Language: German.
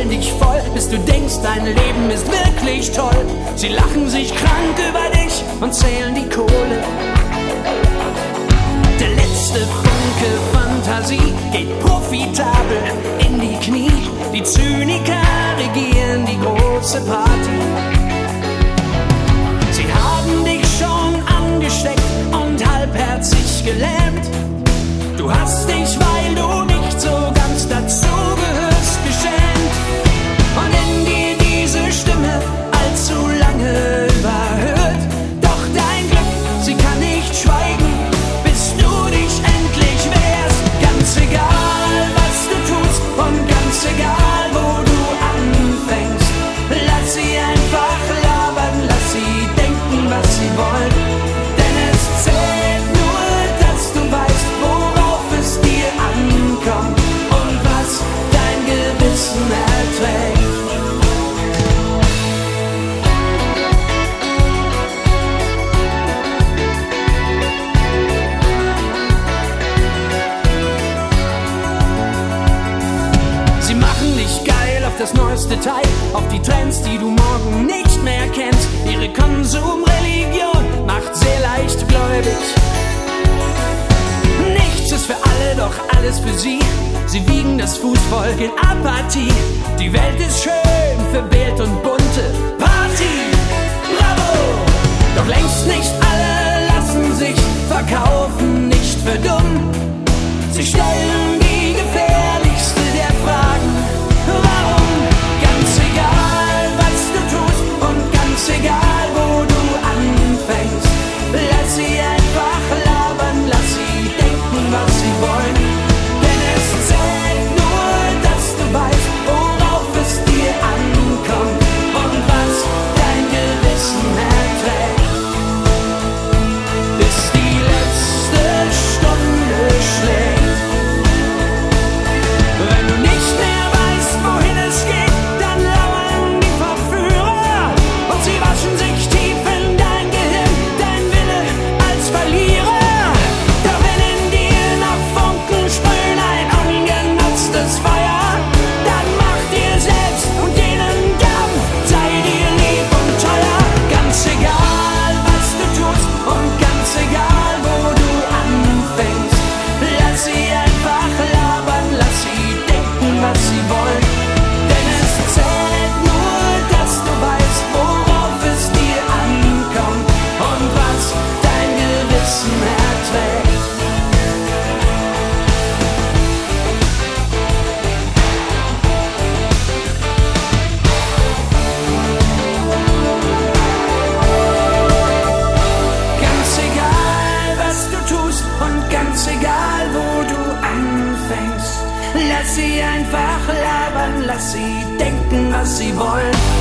quasseln dich voll, bis du denkst, dein Leben ist wirklich toll. Sie lachen sich krank über dich und zählen die Kohle. Der letzte Funke Fantasie geht profitabel in die Knie. Die Zyniker regieren die große Party. Sie haben dich schon angesteckt und halbherzig gelähmt. Du hast dich, weil du nicht so ganz dazugehörst, geschämt. Und in dir diese Stimme allzu lange überhört. Doch dein Glück, sie kann nicht schweigen, bis du dich endlich wehrst. Ganz egal, was du tust und ganz egal, wo du anfängst. Lass sie einfach labern, lass sie denken, was sie wollen. Denn es zählt nur, dass du weißt, worauf es dir ankommt und was dein Gewissen erträgt. Sie machen dich geil auf das neueste Teil, auf die Trends, die du morgen nicht mehr kennst. Ihre Konsumreligion macht sehr leicht gläubig. Nichts ist für alle, doch alles für sie. Sie wiegen das Fußvolk in Apathie. Die Welt ist schön für Bild und bunte Party. Bravo! Doch längst nicht alle lassen sich verkaufen, nicht für dumm. Sie stellen die gefährlichste der Fragen. Warum? Ganz egal, was du tust und ganz egal, wo du anfängst. Lass sie einfach labern, lass sie denken, was sie wollen. Denn es zählt nur, dass du weißt, worauf es dir ankommt und was dein Gewissen erträgt. Bis die letzte Stunde schlägt. Wenn du nicht mehr weißt, wohin es geht, dann lauern die Verführer und sie waschen sich tief in dein Gehirn, dein Wille als Verlierer. Doch wenn in dir noch Funken sprühen, ein ungenutztes Feuer, dann mach dir selbst und denen Gaben, sei dir lieb und teuer. Ganz egal, was du tust und ganz egal, wo du anfängst. Lass sie einfach labern, lass sie denken, was sie wollen. Denn es zählt nur, dass du weißt, worauf es dir ankommt und was dein Gewissen erträgt. Ganz egal, was du tust und ganz egal, wo du anfängst. Lass sie einfach labern, lass sie denken, was sie wollen.